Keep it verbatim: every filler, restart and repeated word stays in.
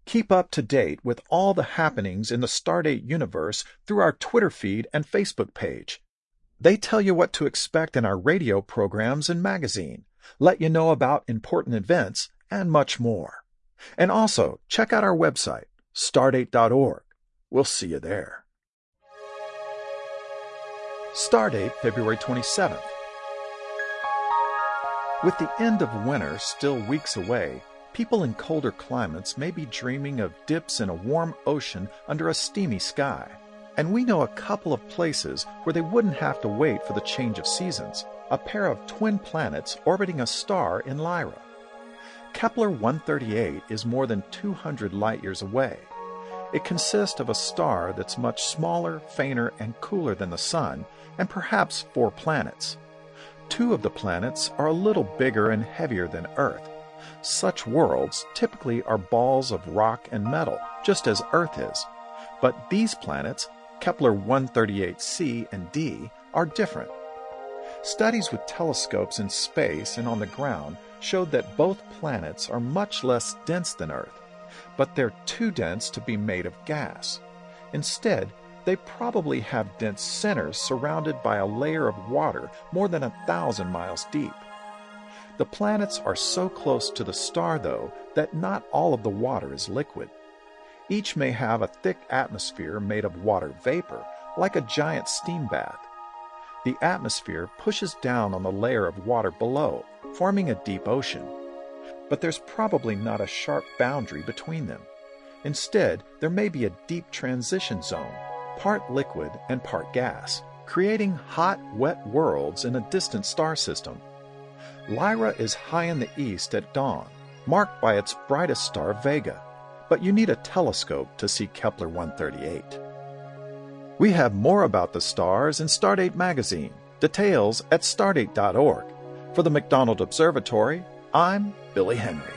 Keep up to date with all the happenings in the Stardate universe through our Twitter feed and Facebook page. They tell you what to expect in our radio programs and magazine, let you know about important events, and much more. And also, check out our website, stardate dot org. We'll see you there. Stardate, February twenty-seventh. With the end of winter still weeks away, people in colder climates may be dreaming of dips in a warm ocean under a steamy sky. And we know a couple of places where they wouldn't have to wait for the change of seasons, a pair of twin planets orbiting a star in Lyra. Kepler one thirty-eight is more than two hundred light-years away. It consists of a star that's much smaller, fainter, and cooler than the Sun, and perhaps four planets. Two of the planets are a little bigger and heavier than Earth. Such worlds typically are balls of rock and metal, just as Earth is. But these planets, Kepler one thirty-eight c and d, are different. Studies with telescopes in space and on the ground showed that both planets are much less dense than Earth, but they're too dense to be made of gas. Instead, they probably have dense centers surrounded by a layer of water more than a thousand miles deep. The planets are so close to the star, though, that not all of the water is liquid. Each may have a thick atmosphere made of water vapor, like a giant steam bath. The atmosphere pushes down on the layer of water below, forming a deep ocean. But there's probably not a sharp boundary between them. Instead, there may be a deep transition zone, part liquid and part gas, creating hot, wet worlds in a distant star system. Lyra is high in the east at dawn, marked by its brightest star Vega, but you need a telescope to see Kepler one thirty-eight. We have more about the stars in Stardate magazine. Details at stardate dot org. For the McDonald Observatory, I'm Billy Henry.